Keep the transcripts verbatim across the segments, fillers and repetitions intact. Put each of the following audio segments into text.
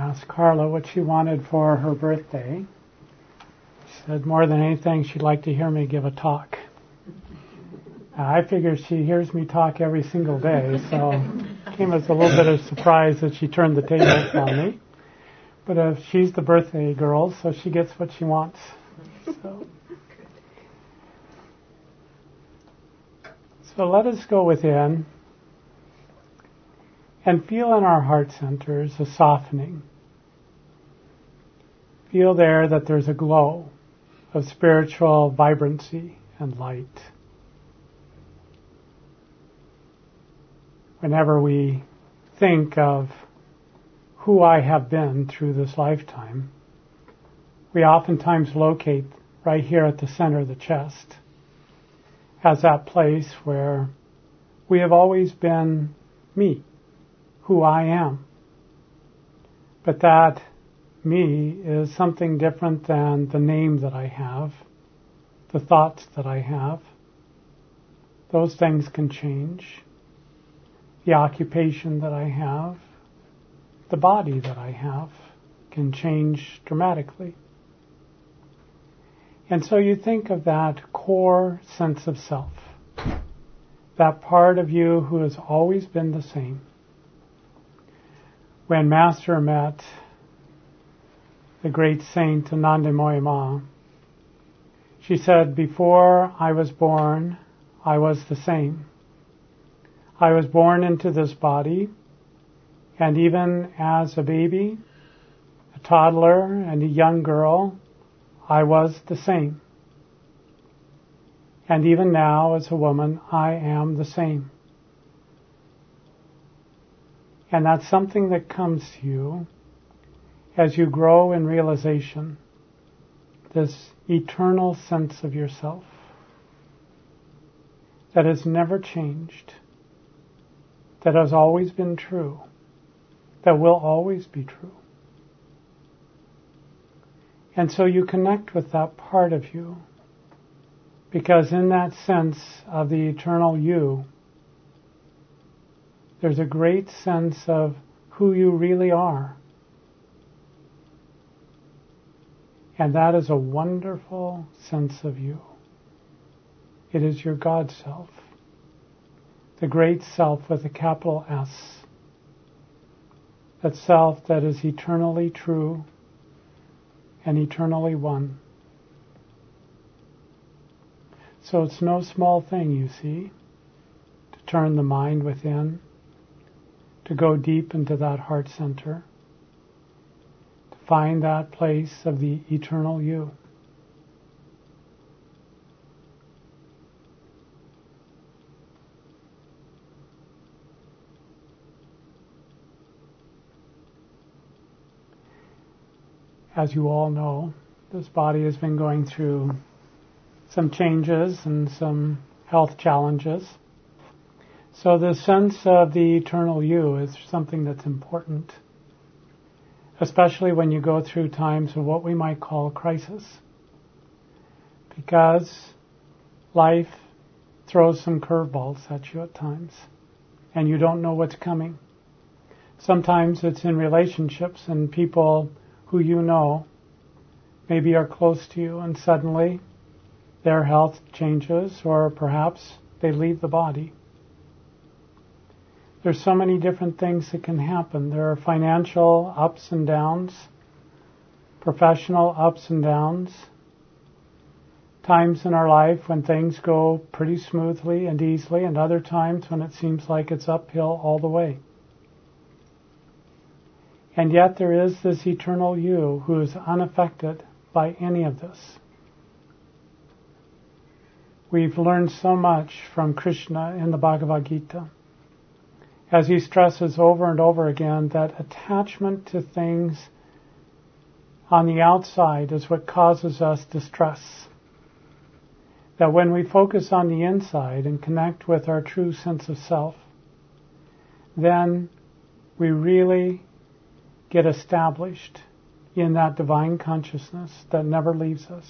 asked Carla what she wanted for her birthday. She said more than anything she'd like to hear me give a talk. I figured she hears me talk every single day, so it came as a little bit of surprise that she turned the tables on me. But uh, she's the birthday girl, so she gets what she wants. So. so let us go within and feel in our heart centers a softening. Feel there that there's a glow of spiritual vibrancy and light. Whenever we think of who I have been through this lifetime, we oftentimes locate right here at the center of the chest as that place where we have always been me, who I am. But that me is something different than the name that I have, the thoughts that I have. Those things can change. The occupation that I have, the body that I have can change dramatically. And so you think of that core sense of self, that part of you who has always been the same. When Master met the great saint Anandamoyi Ma, she said, before I was born, I was the same. I was born into this body, and even as a baby, a toddler, and a young girl, I was the same. And even now, as a woman, I am the same. And that's something that comes to you as you grow in realization, this eternal sense of yourself that has never changed, that has always been true, that will always be true. And so you connect with that part of you, because in that sense of the eternal you, there's a great sense of who you really are. And that is a wonderful sense of you. It is your God self, the great self with a capital S, that self that is eternally true and eternally one. So it's no small thing, you see, to turn the mind within, to go deep into that heart center, to find that place of the eternal you. As you all know, this body has been going through some changes and some health challenges. So the sense of the eternal you is something that's important, especially when you go through times of what we might call crisis. Because life throws some curveballs at you at times, and you don't know what's coming. Sometimes it's in relationships and people who you know maybe are close to you, and suddenly their health changes, or perhaps they leave the body. There's so many different things that can happen. There are financial ups and downs, professional ups and downs, times in our life when things go pretty smoothly and easily, and other times when it seems like it's uphill all the way. And yet there is this eternal you who is unaffected by any of this. We've learned so much from Krishna in the Bhagavad Gita, as he stresses over and over again that attachment to things on the outside is what causes us distress. That when we focus on the inside and connect with our true sense of self, then we really get established in that divine consciousness that never leaves us.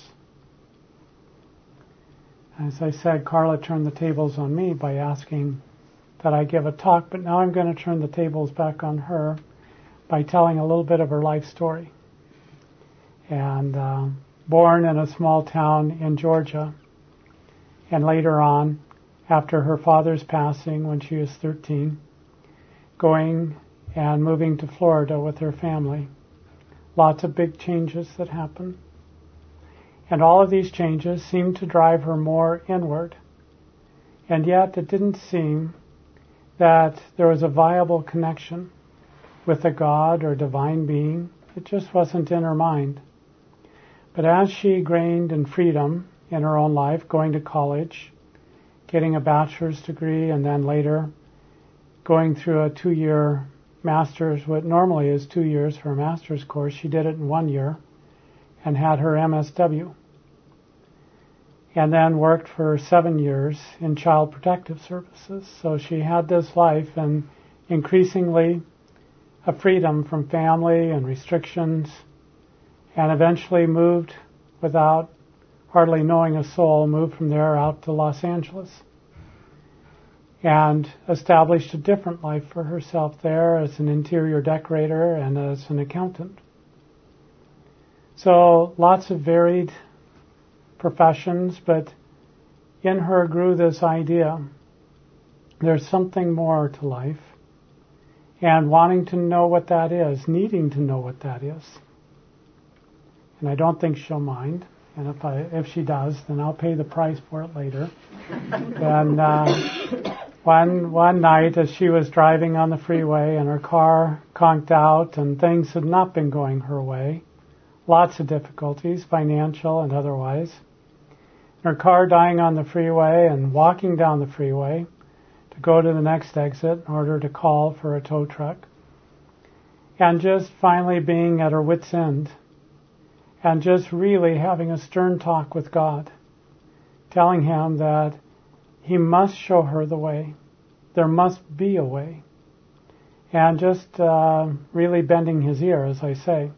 As I said, Carla turned the tables on me by asking that I give a talk, but now I'm going to turn the tables back on her by telling a little bit of her life story. And uh, born in a small town in Georgia, and later on, after her father's passing when she was thirteen, going and moving to Florida with her family. Lots of big changes that happened. And all of these changes seemed to drive her more inward. And yet it didn't seem that there was a viable connection with a God or divine being. It just wasn't in her mind. But as she gained in freedom in her own life, going to college, getting a bachelor's degree, and then later going through a two-year master's, what normally is two years for a master's course, she did it in one year and had her M S W. And then worked for seven years in Child Protective Services. So she had this life and increasingly a freedom from family and restrictions, and eventually moved without hardly knowing a soul, moved from there out to Los Angeles and established a different life for herself there as an interior decorator and as an accountant. So lots of varied professions, but in her grew this idea there's something more to life, and wanting to know what that is, needing to know what that is. And I don't think she'll mind. And if I, if she does, then I'll pay the price for it later. And uh, one one night, as she was driving on the freeway, and her car conked out, and things had not been going her way, lots of difficulties, financial and otherwise. Her car dying on the freeway, and walking down the freeway to go to the next exit in order to call for a tow truck, and just finally being at her wit's end. And just really having a stern talk with God, telling him that he must show her the way. There must be a way. And just uh, really bending his ear, as I say.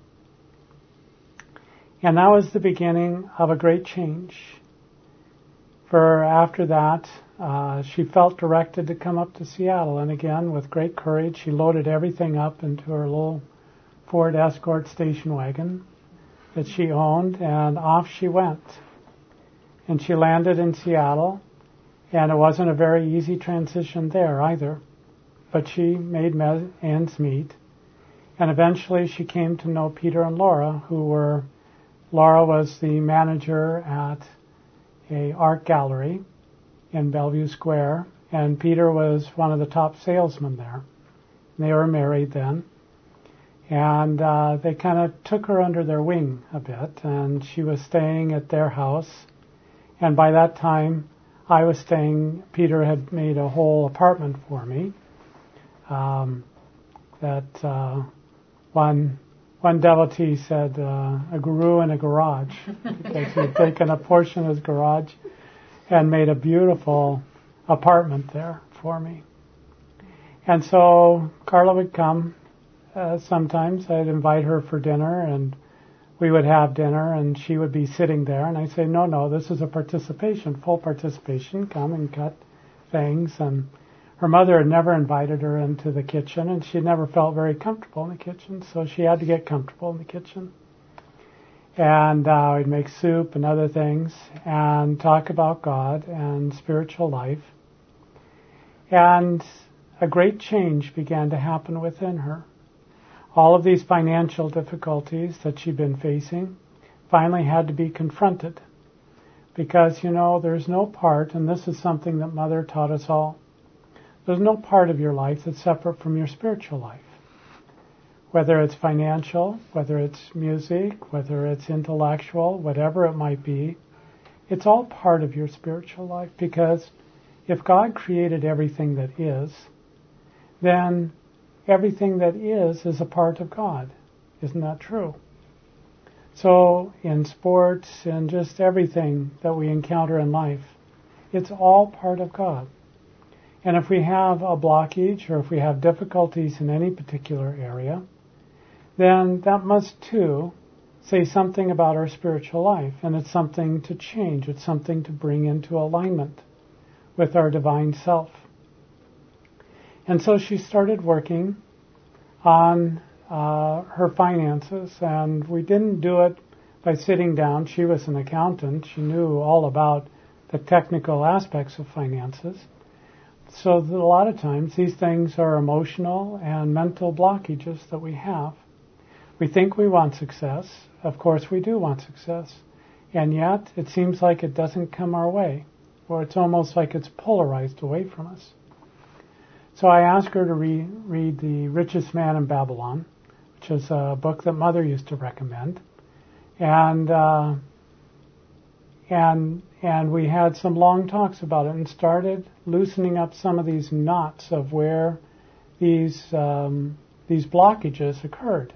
And that was the beginning of a great change. For after that, uh, she felt directed to come up to Seattle. And again, with great courage, she loaded everything up into her little Ford Escort station wagon that she owned, and off she went. And she landed in Seattle, and it wasn't a very easy transition there either, but she made ends meet. And eventually she came to know Peter and Laura, who were, Laura was the manager at a art gallery in Bellevue Square, and Peter was one of the top salesmen there. And they were married then. And uh, they kind of took her under their wing a bit, and she was staying at their house. And by that time, I was staying, Peter had made a whole apartment for me. Um, that uh, one one devotee said, uh, a guru in a garage, because he had taken a portion of his garage and made a beautiful apartment there for me. And so Carla would come. Uh, sometimes I'd invite her for dinner, and we would have dinner, and she would be sitting there, and I'd say, no, no, this is a participation, full participation, come and cut things. And her mother had never invited her into the kitchen, and she never felt very comfortable in the kitchen, so she had to get comfortable in the kitchen. And uh, we'd make soup and other things, and talk about God and spiritual life. And a great change began to happen within her. All of these financial difficulties that she'd been facing finally had to be confronted. Because, you know, there's no part, and this is something that Mother taught us all, there's no part of your life that's separate from your spiritual life. Whether it's financial, whether it's music, whether it's intellectual, whatever it might be, it's all part of your spiritual life. Because if God created everything that is, then everything that is is a part of God. Isn't that true? So in sports and just everything that we encounter in life, it's all part of God. And if we have a blockage or if we have difficulties in any particular area, then that must too say something about our spiritual life. And it's something to change. It's something to bring into alignment with our divine self. And so she started working on uh, her finances, and we didn't do it by sitting down. She was an accountant. She knew all about the technical aspects of finances. So that a lot of times these things are emotional and mental blockages that we have. We think we want success. Of course we do want success. And yet it seems like it doesn't come our way, or it's almost like it's polarized away from us. So I asked her to re- read The Richest Man in Babylon, which is a book that Mother used to recommend. And uh, and and we had some long talks about it and started loosening up some of these knots of where these um, these blockages occurred.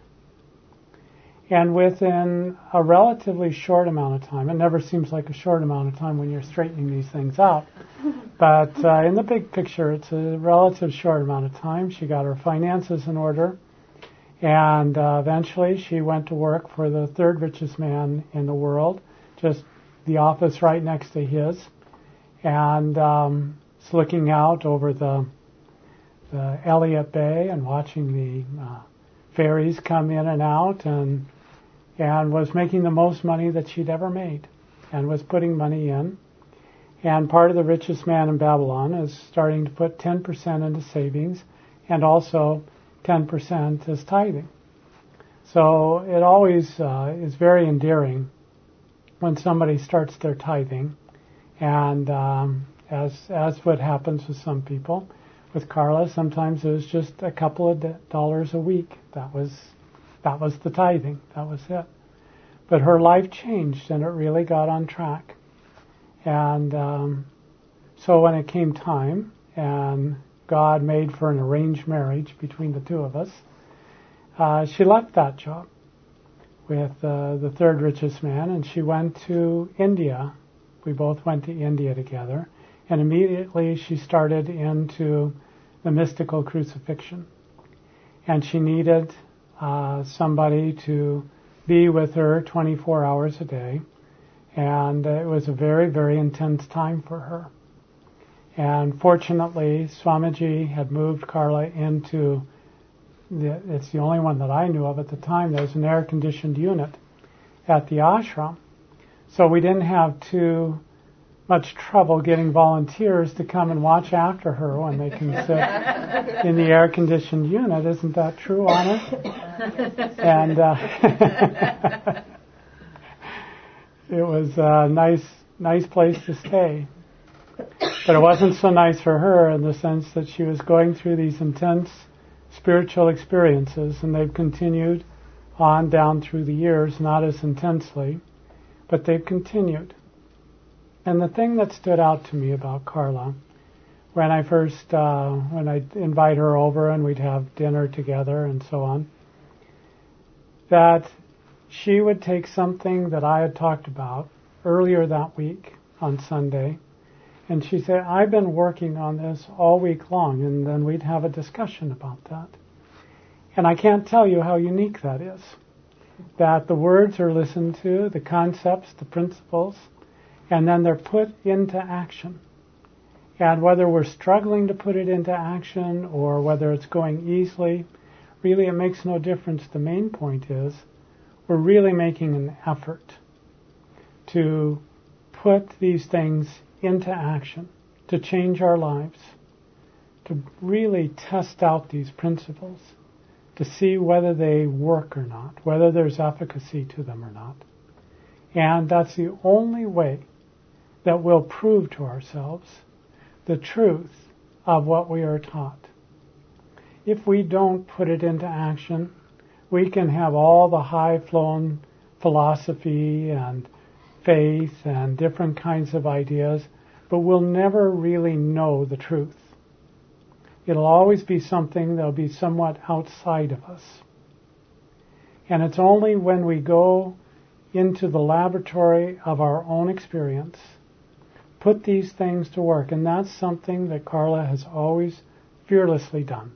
And within a relatively short amount of time, it never seems like a short amount of time when you're straightening these things out, but uh, in the big picture, it's a relative short amount of time. She got her finances in order, and uh, eventually she went to work for the third richest man in the world, just the office right next to his, and um, it's looking out over the, the Elliott Bay and watching the uh, ferries come in and out, and and was making the most money that she'd ever made, and was putting money in. And part of The Richest Man in Babylon is starting to put ten percent into savings, and also ten percent as tithing. So it always uh, is very endearing when somebody starts their tithing, and um, as as what happens with some people. With Carla, sometimes it was just a couple of dollars a week. That was that was the tithing. That was it. But her life changed, and it really got on track. And um, so when it came time, and God made for an arranged marriage between the two of us, uh, she left that job with uh, the third richest man, and she went to India. We both went to India together, and immediately she started into the mystical crucifixion. And she needed uh, somebody to be with her twenty-four hours a day. And uh, it was a very, very intense time for her. And fortunately, Swamiji had moved Carla into, the, it's the only one that I knew of at the time, there was an air-conditioned unit at the ashram. So we didn't have too much trouble getting volunteers to come and watch after her when they can sit in the air-conditioned unit. Isn't that true, Anna? And uh, it was a nice, nice place to stay. But it wasn't so nice for her in the sense that she was going through these intense spiritual experiences, and they've continued on down through the years, not as intensely, but they've continued. And the thing that stood out to me about Carla, when I first, uh, when I'd invite her over and we'd have dinner together and so on, that she would take something that I had talked about earlier that week on Sunday, and she'd say, I've been working on this all week long, and then we'd have a discussion about that. And I can't tell you how unique that is, that the words are listened to, the concepts, the principles, and then they're put into action. And whether we're struggling to put it into action or whether it's going easily, really it makes no difference. The main point is we're really making an effort to put these things into action, to change our lives, to really test out these principles, to see whether they work or not, whether there's efficacy to them or not. And that's the only way that will prove to ourselves the truth of what we are taught. If we don't put it into action, we can have all the high-flown philosophy and faith and different kinds of ideas, but we'll never really know the truth. It'll always be something that'll be somewhat outside of us. And it's only when we go into the laboratory of our own experience, put these things to work, and that's something that Carla has always fearlessly done.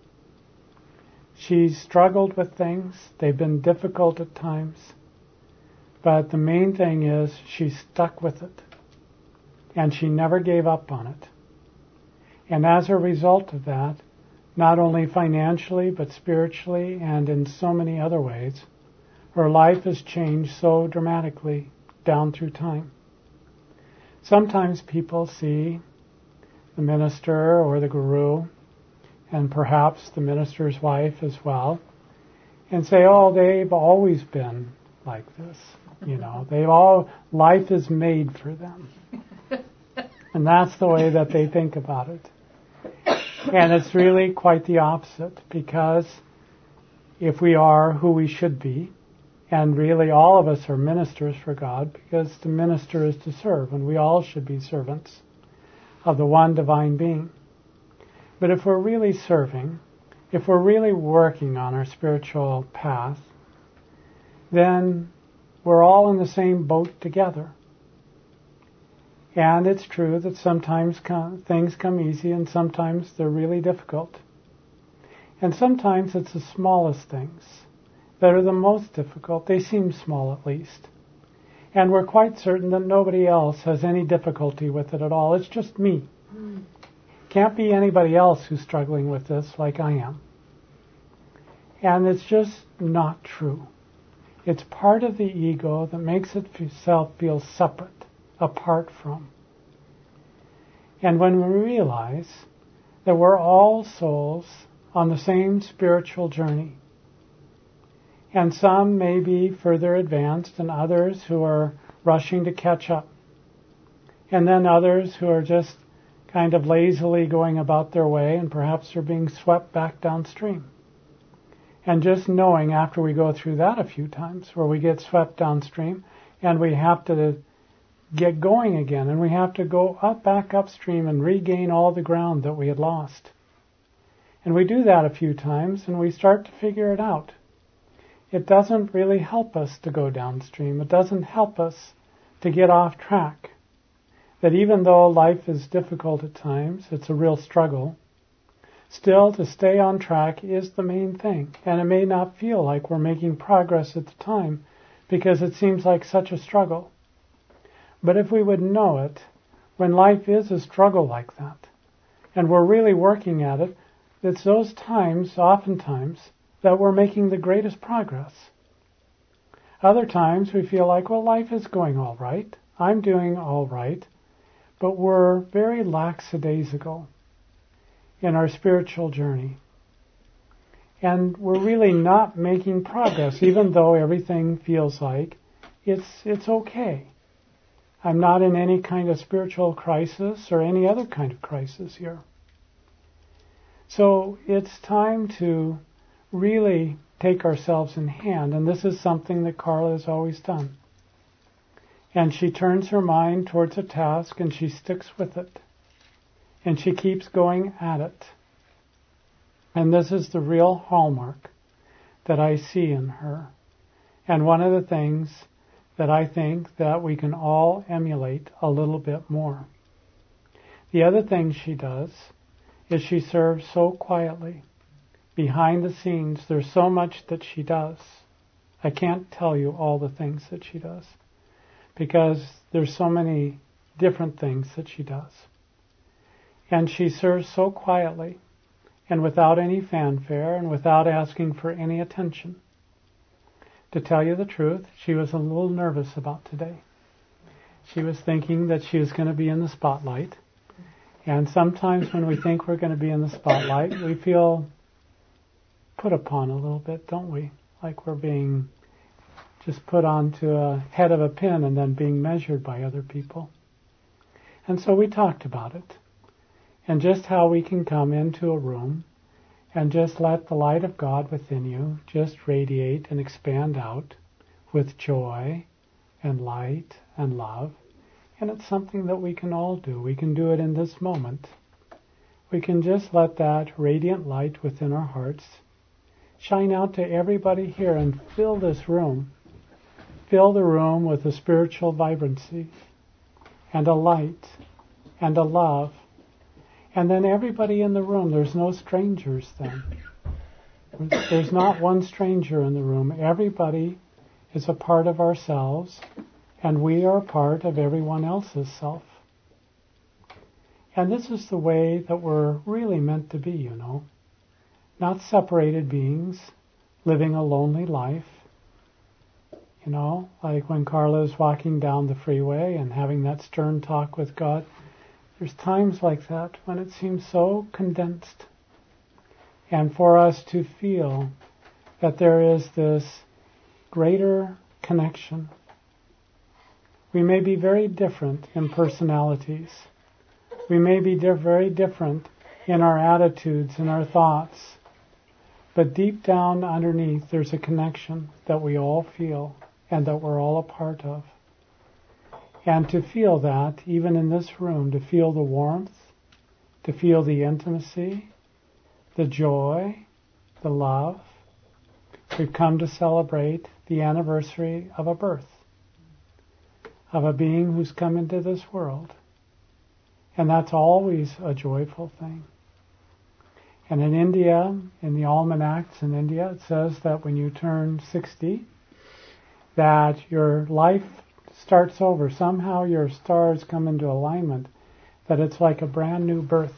She's struggled with things. They've been difficult at times. But the main thing is she stuck with it. And she never gave up on it. And as a result of that, not only financially, but spiritually and in so many other ways. Her life has changed so dramatically down through time. Sometimes people see the minister or the guru, and perhaps the minister's wife as well, and say, oh, they've always been like this. You know, they all, life is made for them. And that's the way that they think about it. And it's really quite the opposite, because if we are who we should be, and really all of us are ministers for God, because the minister is to serve, and we all should be servants of the one divine being. But if we're really serving, if we're really working on our spiritual path, then we're all in the same boat together. And it's true that sometimes come, things come easy and sometimes they're really difficult. And sometimes it's the smallest things that are the most difficult. They seem small at least. And we're quite certain that nobody else has any difficulty with it at all. It's just me. Mm. Can't be anybody else who's struggling with this like I am. And it's just not true. It's part of the ego that makes itself feel separate, apart from. And when we realize that we're all souls on the same spiritual journey, and some may be further advanced and others who are rushing to catch up, and then others who are just kind of lazily going about their way and perhaps are being swept back downstream. And just knowing after we go through that a few times where we get swept downstream and we have to get going again and we have to go up back upstream and regain all the ground that we had lost. And we do that a few times and we start to figure it out. It doesn't really help us to go downstream. It doesn't help us to get off track. That even though life is difficult at times, it's a real struggle, still to stay on track is the main thing. And it may not feel like we're making progress at the time because it seems like such a struggle. But if we would know it, when life is a struggle like that, and we're really working at it, it's those times, oftentimes, that we're making the greatest progress. Other times we feel like, well, life is going all right. I'm doing all right. But we're very lackadaisical in our spiritual journey. And we're really not making progress, even though everything feels like it's it's okay. I'm not in any kind of spiritual crisis or any other kind of crisis here. So it's time to really take ourselves in hand, and this is something that Carla has always done. And she turns her mind towards a task and she sticks with it. And she keeps going at it. And this is the real hallmark that I see in her. And one of the things that I think that we can all emulate a little bit more. The other thing she does is she serves so quietly. Behind the scenes, there's so much that she does. I can't tell you all the things that she does, because there's so many different things that she does. And she serves so quietly and without any fanfare and without asking for any attention. To tell you the truth, she was a little nervous about today. She was thinking that she was going to be in the spotlight. And sometimes when we think we're going to be in the spotlight, we feel put upon a little bit, don't we? Like we're being just put onto a head of a pin and then being measured by other people. And so we talked about it. And just how we can come into a room and just let the light of God within you just radiate and expand out with joy and light and love. And it's something that we can all do. We can do it in this moment. We can just let that radiant light within our hearts shine out to everybody here and fill this room. Fill the room with a spiritual vibrancy and a light and a love. And then everybody in the room, there's no strangers then. There's not one stranger in the room. Everybody is a part of ourselves, and we are a part of everyone else's self. And this is the way that we're really meant to be, you know. not separated beings living a lonely life. You know, like when Carla is walking down the freeway and having that stern talk with God, there's times like that when it seems so condensed. And for us to feel that there is this greater connection. We may be very different in personalities. We may be di- very different in our attitudes and our thoughts. But deep down underneath, there's a connection that we all feel and that we're all a part of. And to feel that, even in this room, to feel the warmth, to feel the intimacy, the joy, the love, we've come to celebrate the anniversary of a birth, of a being who's come into this world. And that's always a joyful thing. And in India, in the almanacs in India, it says that when you turn sixty, that your life starts over. Somehow your stars come into alignment, that it's like a brand new birth.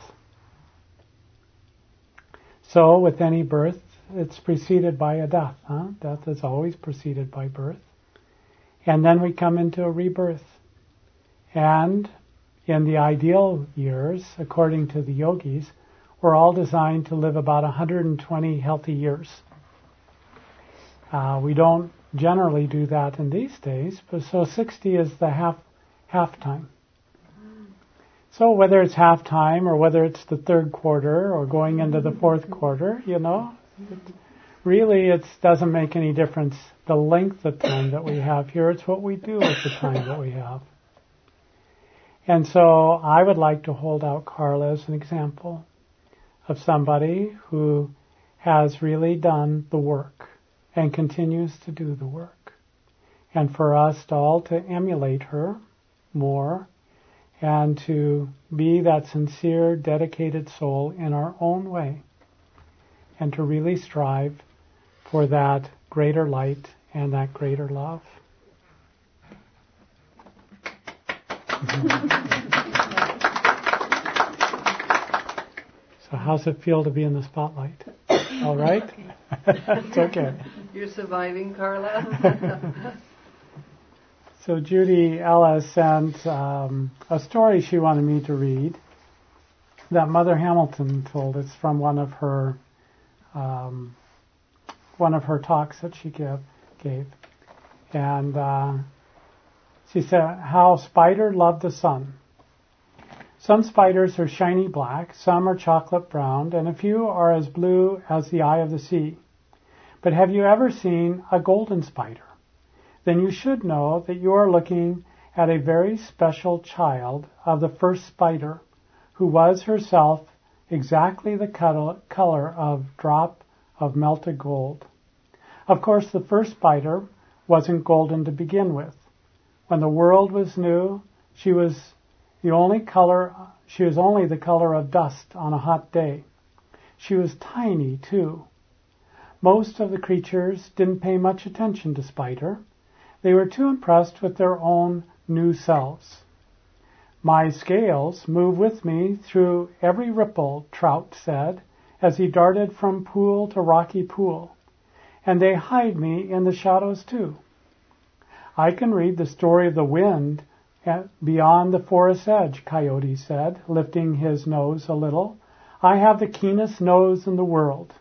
So with any birth, it's preceded by a death. Huh? Death is always preceded by birth. And then we come into a rebirth. And in the ideal years, according to the yogis, we're all designed to live about one hundred twenty healthy years. Uh, we don't generally do that in these days, but so sixty is the half half time. So whether it's half time or whether it's the third quarter or going into the fourth quarter, you know, it, really it doesn't make any difference the length of time that we have here. It's what we do with the time that we have. And so I would like to hold out Carla as an example of somebody who has really done the work and continues to do the work. And for us all to emulate her more and to be that sincere, dedicated soul in our own way and to really strive for that greater light and that greater love. So how's it feel to be in the spotlight? All right? It's okay. You're surviving, Carla. So Judy Ella sent um, a story she wanted me to read that Mother Hamilton told. It's from one of her um, one of her talks that she give, gave. And uh, she said, how spider loved the sun. Some spiders are shiny black, some are chocolate brown, and a few are as blue as the eye of the sea. But have you ever seen a golden spider? Then you should know that you are looking at a very special child of the first spider, who was herself exactly the color of drop of melted gold. Of course, the first spider wasn't golden to begin with. When the world was new, she was the only color, she was only the color of dust on a hot day. She was tiny, too. Most of the creatures didn't pay much attention to Spider. They were too impressed with their own new selves. My scales move with me through every ripple, Trout said, as he darted from pool to rocky pool. And they hide me in the shadows, too. I can read the story of the wind beyond the forest edge, Coyote said, lifting his nose a little. I have the keenest nose in the world.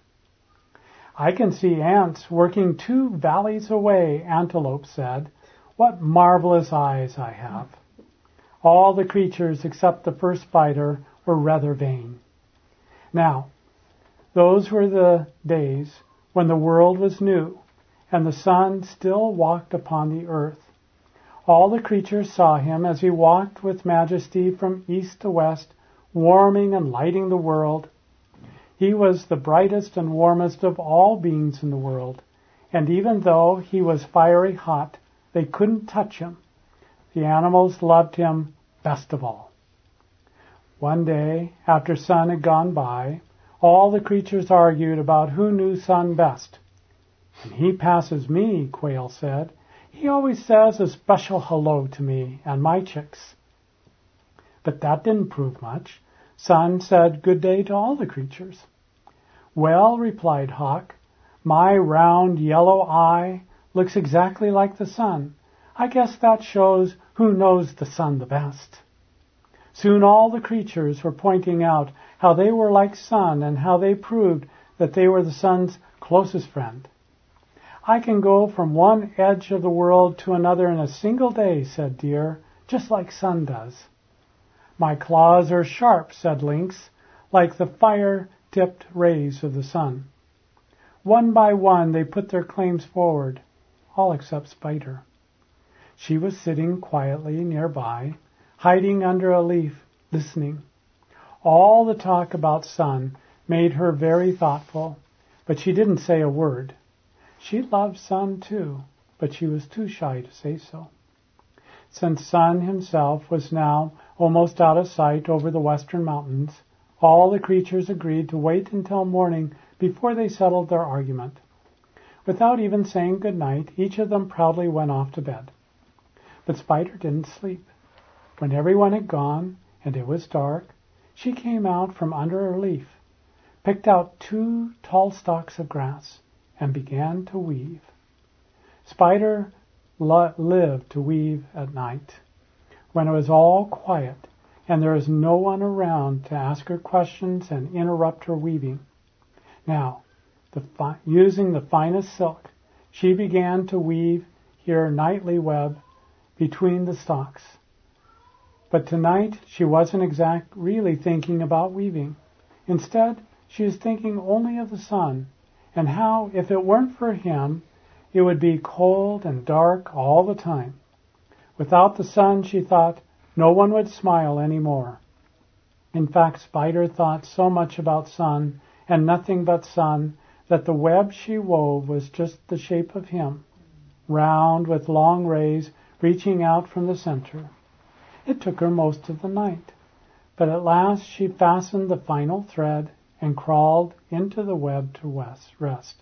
I can see ants working two valleys away, Antelope said. What marvelous eyes I have. All the creatures except the first spider were rather vain. Now, those were the days when the world was new and the sun still walked upon the earth. All the creatures saw him as he walked with majesty from east to west, warming and lighting the world. He was the brightest and warmest of all beings in the world, and even though he was fiery hot, they couldn't touch him. The animals loved him best of all. One day, after Sun had gone by, all the creatures argued about who knew Sun best. And he passes me, Quail said. He always says a special hello to me and my chicks. But that didn't prove much. Sun said good day to all the creatures. "Well," replied Hawk, "my round yellow eye looks exactly like the sun. I guess that shows who knows the sun the best." Soon all the creatures were pointing out how they were like sun and how they proved that they were the sun's closest friend. "I can go from one edge of the world to another in a single day," said Deer, "just like sun does." "My claws are sharp," said Lynx, "like the fire-tipped rays of the sun." One by one they put their claims forward, all except Spider. She was sitting quietly nearby, hiding under a leaf, listening. All the talk about sun made her very thoughtful, but she didn't say a word. She loved Sun too, but she was too shy to say so. Since Sun himself was now almost out of sight over the western mountains, all the creatures agreed to wait until morning before they settled their argument. Without even saying good night, each of them proudly went off to bed. But Spider didn't sleep. When everyone had gone and it was dark, she came out from under her leaf, picked out two tall stalks of grass, and began to weave. Spider lo- lived to weave at night, when it was all quiet and there was no one around to ask her questions and interrupt her weaving. Now, the fi- using the finest silk, she began to weave her nightly web between the stalks. But tonight she wasn't exact really thinking about weaving. Instead, she was thinking only of the sun and how, if it weren't for him, it would be cold and dark all the time. Without the sun, she thought, no one would smile anymore. In fact, Spider thought so much about sun and nothing but sun that the web she wove was just the shape of him, round with long rays reaching out from the center. It took her most of the night, but at last she fastened the final thread and crawled into the web to rest.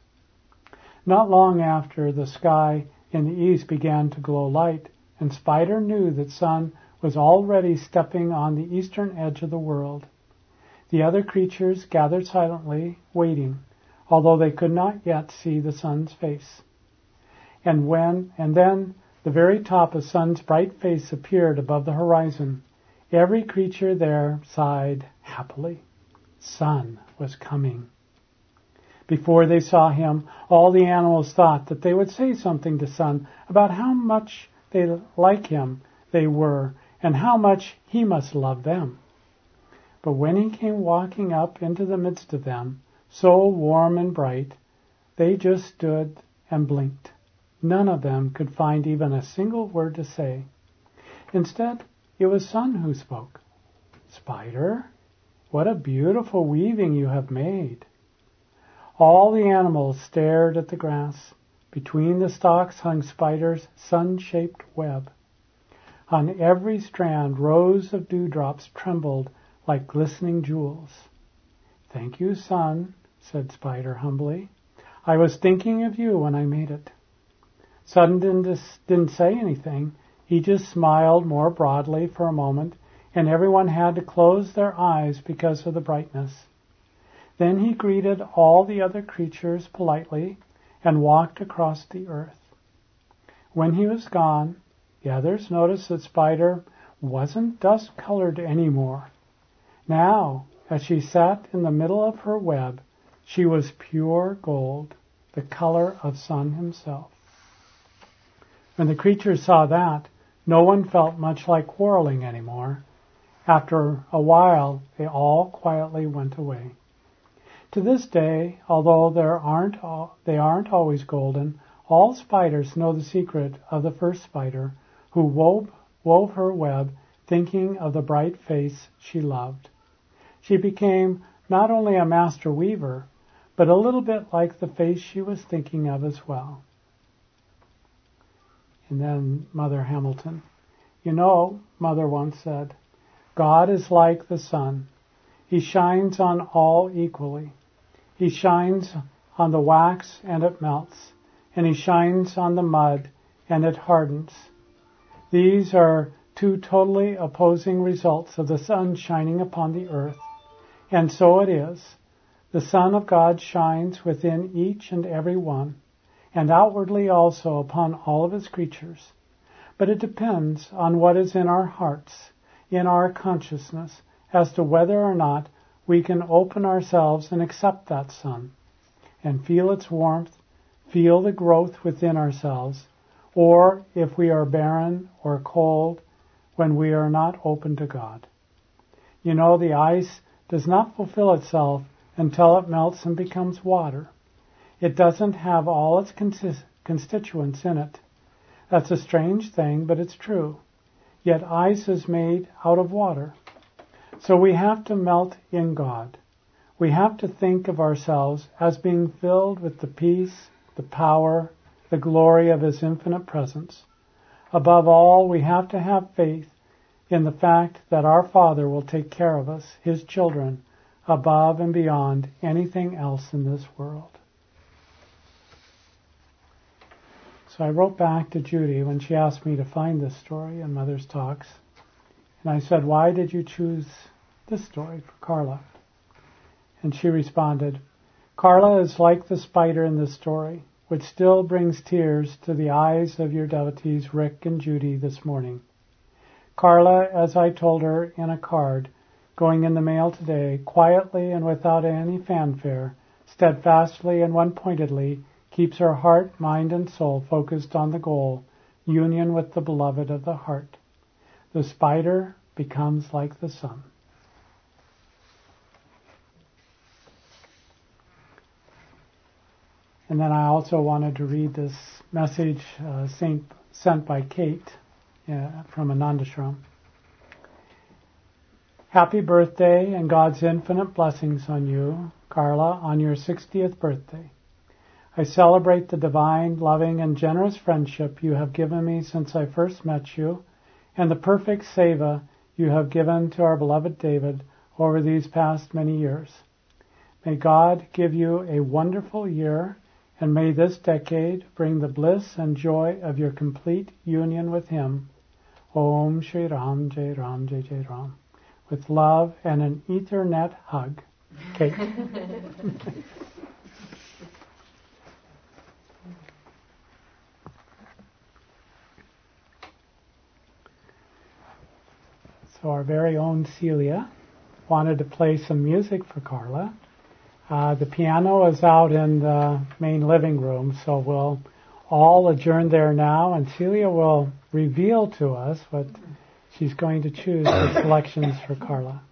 Not long after, the sky in the east began to glow light, and Spider knew that Sun was already stepping on the eastern edge of the world. The other creatures gathered silently, waiting, although they could not yet see the sun's face. And when, and then the very top of Sun's bright face appeared above the horizon. Every creature there sighed happily. Sun was coming. Before they saw him, all the animals thought that they would say something to Sun about how much they like him they were and how much he must love them. But when he came walking up into the midst of them, so warm and bright, they just stood and blinked. None of them could find even a single word to say. Instead, it was Sun who spoke. "Spider, what a beautiful weaving you have made." All the animals stared at the grass. Between the stalks hung Spider's sun-shaped web. On every strand, rows of dewdrops trembled like glistening jewels. "Thank you, Sun," said Spider humbly. "I was thinking of you when I made it." Sun didn't, didn't say anything. He just smiled more broadly for a moment, and everyone had to close their eyes because of the brightness. Then he greeted all the other creatures politely and walked across the earth. When he was gone, the others noticed that Spider wasn't dust-colored anymore. Now, as she sat in the middle of her web, she was pure gold, the color of Sun himself. When the creatures saw that, no one felt much like quarreling anymore. After a while, they all quietly went away. To this day, although there aren't they aren't always golden, all spiders know the secret of the first spider who wove, wove her web thinking of the bright face she loved. She became not only a master weaver, but a little bit like the face she was thinking of as well. And then Mother Hamilton. "You know," Mother once said, "God is like the sun. He shines on all equally. He shines on the wax and it melts, and he shines on the mud and it hardens. These are two totally opposing results of the sun shining upon the earth. And so it is. The Son of God shines within each and every one, and outwardly also upon all of his creatures. But it depends on what is in our hearts, in our consciousness, as to whether or not we can open ourselves and accept that sun, and feel its warmth, feel the growth within ourselves, or if we are barren or cold when we are not open to God. You know, the ice does not fulfill itself until it melts and becomes water. It doesn't have all its consist- constituents in it. That's a strange thing, but it's true. Yet ice is made out of water. So we have to melt in God. We have to think of ourselves as being filled with the peace, the power, the glory of his infinite presence. Above all, we have to have faith in the fact that our Father will take care of us, his children, above and beyond anything else in this world. So I wrote back to Judy when she asked me to find this story in Mother's Talks. And I said, why did you choose this story for Carla? And she responded, Carla is like the spider in this story, which still brings tears to the eyes of your devotees, Rick and Judy, this morning. Carla, as I told her in a card, going in the mail today, quietly and without any fanfare, steadfastly and one-pointedly, keeps her heart, mind, and soul focused on the goal, union with the beloved of the heart. The spider becomes like the sun. And then I also wanted to read this message uh, sent, sent by Kate uh, from Anandashram. Happy birthday and God's infinite blessings on you, Carla, on your sixtieth birthday. I celebrate the divine, loving, and generous friendship you have given me since I first met you, and the perfect seva you have given to our beloved David over these past many years. May God give you a wonderful year, and may this decade bring the bliss and joy of your complete union with him. Om Shri Ram Jai Ram Jai Jai Ram. With love and an Ethernet hug. Kate. So our very own Celia wanted to play some music for Carla. Uh, the piano is out in the main living room, so we'll all adjourn there now, and Celia will reveal to us what she's going to choose for selections for Carla.